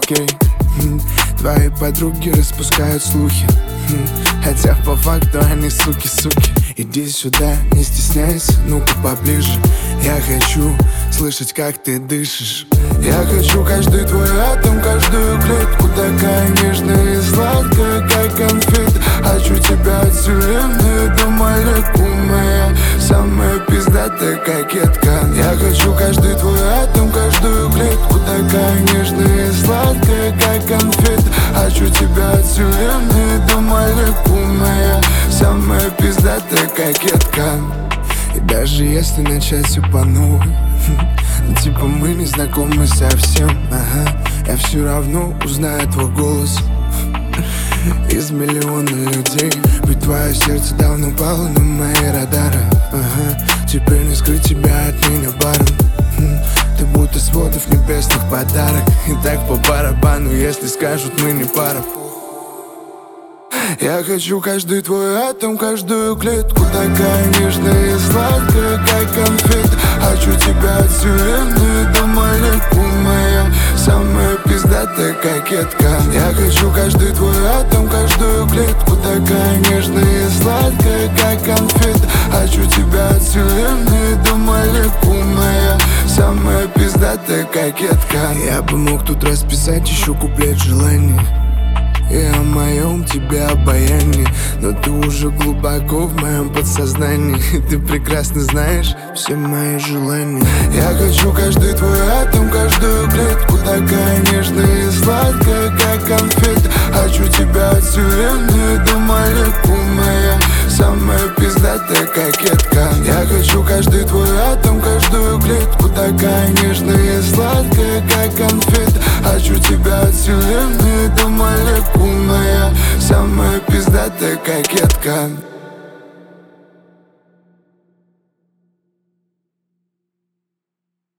окей. Твои подруги распускают слухи, хотя по факту они суки. Иди сюда, не стесняйся, ну-ка поближе. Я хочу слышать, как ты дышишь. Я хочу каждый твой атом, каждую клетку. Такая нежная и сладкая, как конфет. Хочу тебя от вселенной до молекул. Моя самая пиздатая кокетка. Я хочу каждый твой атом, каждую клетку. Такая нежная и сладкая, как конфет. Хочу тебя от вселенной до молекул. Моя самая пиздатая кокетка. И даже если начать все по новой, типа мы не знакомы совсем, я все равно узнаю твой голос из миллиона людей. Ведь твое сердце давно пало на мои радары, теперь не скрыть тебя от меня баром. Ты будто с водов небесных подарок. И так по барабану, если скажут мы не пара. Я хочу каждый твой атом, каждую клетку. Такая нежная и сладкая, как конфет. Хочу тебя от вселенной до молекул. Моя самая пиздатая кокетка. Я хочу каждый твой атом, каждую клетку. Такая нежная и сладкая, как конфет. Хочу тебя от вселенной до молекул. Моя самая пиздатая кокетка. Я бы мог тут расписать еще куплет желаний и о моем тебе обаянии, но ты уже глубоко в моем подсознании. Ты прекрасно знаешь все мои желания. Я хочу каждый твой атом, каждую клетку. Такая нежная и сладкая, как конфет. Хочу тебя от вселенной до молекул. Моя самая пиздатая кокетка. Я хочу каждый твой атом, каждую клетку. Такая нежная и сладкая, как конфет. Хочу тебя от вселенной до молекул. Моя самая пиздатая кокетка.